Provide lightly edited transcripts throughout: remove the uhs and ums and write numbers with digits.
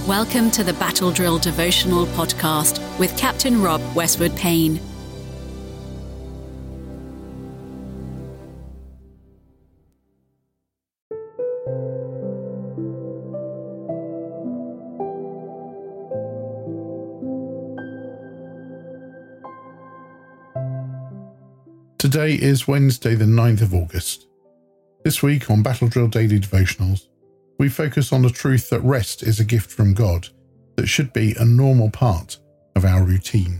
Welcome to the Battle Drill Devotional Podcast with Captain Rob Westwood Payne. Today is Wednesday the 9th of August. This week on Battle Drill Daily Devotionals, we focus on the truth that rest is a gift from God that should be a normal part of our routine.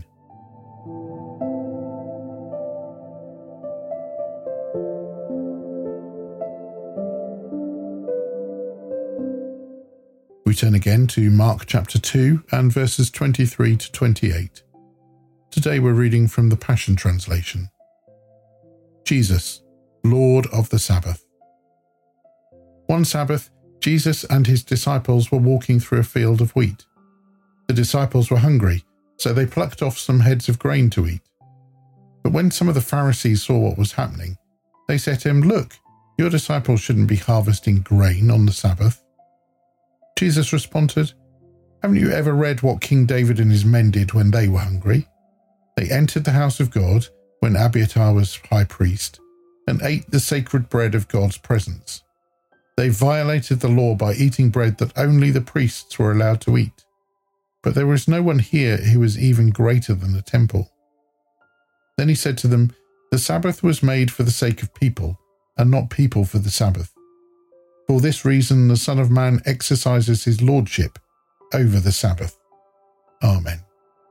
We turn again to Mark chapter 2 and verses 23 to 28. Today we're reading from the Passion Translation. Jesus, Lord of the Sabbath. One Sabbath, Jesus and his disciples were walking through a field of wheat. The disciples were hungry, so they plucked off some heads of grain to eat. But when some of the Pharisees saw what was happening, they said to him, "Look, your disciples shouldn't be harvesting grain on the Sabbath." Jesus responded, "Haven't you ever read what King David and his men did when they were hungry? They entered the house of God when Abiathar was high priest and ate the sacred bread of God's presence. They violated the law by eating bread that only the priests were allowed to eat. But there was no one here who was even greater than the temple." Then he said to them, "The Sabbath was made for the sake of people, and not people for the Sabbath. For this reason the Son of Man exercises his lordship over the Sabbath." Amen.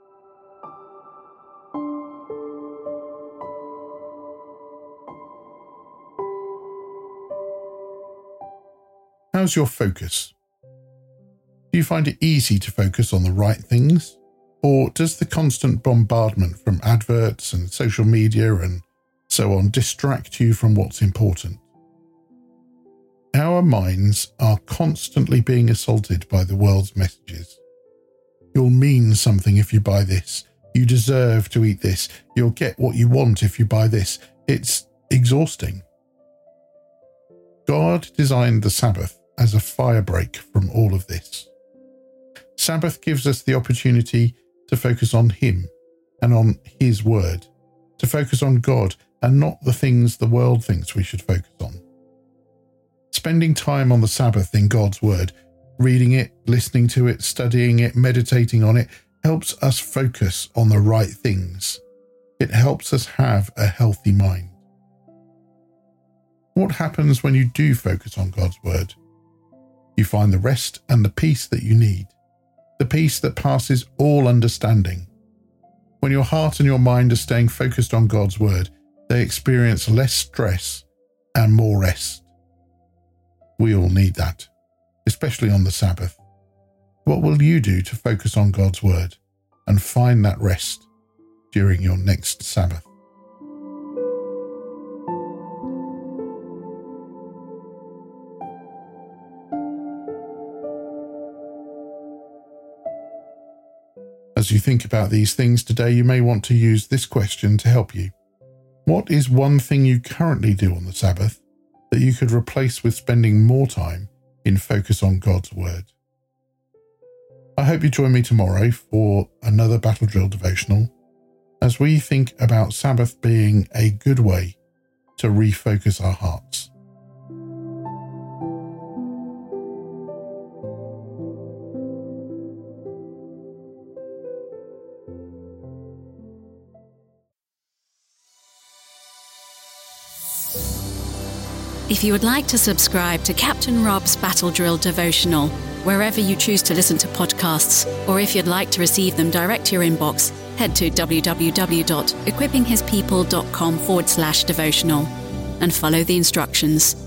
How's your focus? Do you find it easy to focus on the right things? Or does the constant bombardment from adverts and social media and so on distract you from what's important? Our minds are constantly being assaulted by the world's messages. You'll mean something if you buy this. You deserve to eat this. You'll get what you want if you buy this. It's exhausting. God designed the Sabbath as a firebreak from all of this. Sabbath gives us the opportunity to focus on Him and on His Word, to focus on God and not the things the world thinks we should focus on. Spending time on the Sabbath in God's Word, reading it, listening to it, studying it, meditating on it, helps us focus on the right things. It helps us have a healthy mind. What happens when you do focus on God's Word? You find the rest and the peace that you need, the peace that passes all understanding. When your heart and your mind are staying focused on God's Word, they experience less stress and more rest. We all need that, especially on the Sabbath. What will you do to focus on God's Word and find that rest during your next Sabbath? As you think about these things today, you may want to use this question to help you. What is one thing you currently do on the Sabbath that you could replace with spending more time in focus on God's Word? I hope you join me tomorrow for another Battle Drill devotional as we think about Sabbath being a good way to refocus our hearts. If you would like to subscribe to Captain Rob's Battle Drill Devotional, wherever you choose to listen to podcasts, or if you'd like to receive them direct to your inbox, head to www.equippinghispeople.com/devotional and follow the instructions.